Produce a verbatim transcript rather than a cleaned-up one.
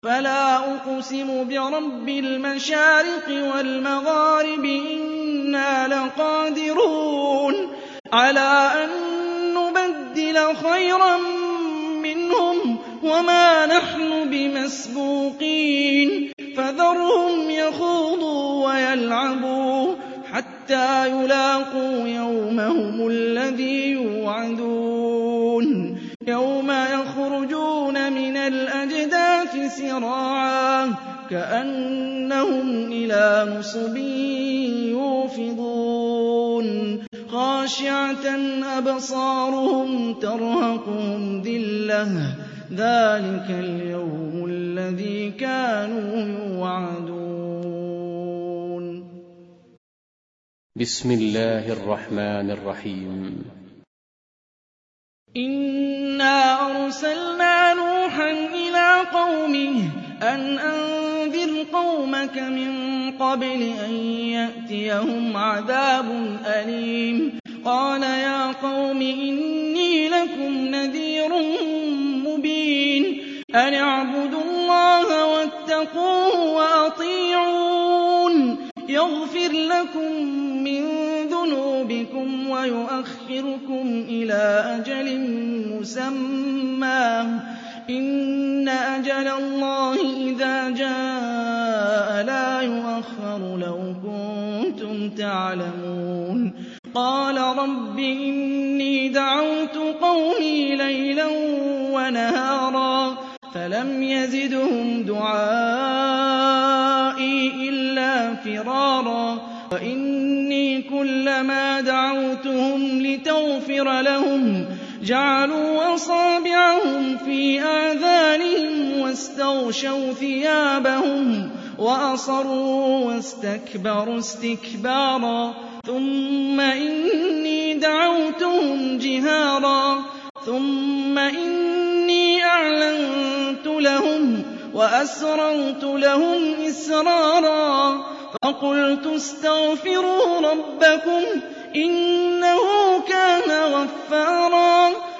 فَلَا أُقْسِمُ بِرَبِّ الْمَشَارِقِ وَالْمَغَارِبِ إِنَّا لَقَادِرُونَ عَلَىٰ أَن نُّبَدِّلَ خَيْرًا مِّنْهُمْ وَمَا نَحْنُ بِمَسْبُوقِينَ فَذَرْهُمْ يَخُوضُوا وَيَلْعَبُوا حَتَّىٰ يُلَاقُوا يَوْمَهُمُ الَّذِي يُوعَدُونَ يَوْمَ يَخْرُجُونَ مِنَ الْأَجْدَاثِ سِرَاعًا كَأَنَّهُمْ إِلَىٰ نُصُبٍ يُوفِضُونَ خَاشِعَةً أَبْصَارُهُمْ تَرْهَقُهُمْ ذِلَّةٌ ذَٰلِكَ الْيَوْمُ الَّذِي كَانُوا يُوعَدُونَ. بسم الله الرحمن الرحيم. إِنَّا أَرْسَلْنَا نُوحًا إِلَىٰ قَوْمِهِ أَنْ أَنذِرْ قَوْمَكَ مِن قَبْلِ أَن يَأْتِيَهُمْ عَذَابٌ أَلِيمٌ قَالَ يَا قَوْمِ إِنِّي لَكُمْ نَذِيرٌ مُّبِينٌ أَنِ اعْبُدُوا اللَّهَ وَاتَّقُوهُ وَأَطِيعُونِ يَغْفِرْ لَكُم مِّن ذُنُوبِكُمْ وَيُؤَخِّرْكُمْ إِلَىٰ أَجَلٍ مُّسَمًّى إِنَّ أَجَلَ اللَّهِ إِذَا جَاءَ لَا يُؤَخَّرُ لَوْ كُنتُمْ تَعْلَمُونَ قَالَ رَبِّ إِنِّي دَعَوْتُ قَوْمِي لَيْلًا وَنَهَارًا فَلَمْ يَزِدْهُمْ دُعَائِي إِلَّا فِرَارًا وَإِنِّي كُلَّمَا دَعَوْتُهُمْ لِتَغْفِرَ لَهُمْ جَعَلُوا أَصَابِعَهُمْ فِي آذَانِهِمْ وَاسْتَغْشَوْا ثِيَابَهُمْ وَأَصَرُّوا وَاسْتَكْبَرُوا اسْتِكْبَارًا ثُمَّ إِنِّي دَعَوْتُهُمْ جِهَارًا ثُمَّ إِنِّي أَعْلَنتُ لَهُمْ وَأَسْرَرْتُ لَهُمْ إِسْرَارًا فَقُلْتُ اسْتَغْفِرُوا رَبَّكُمْ إِنَّهُ كَانَ غَفَّارًا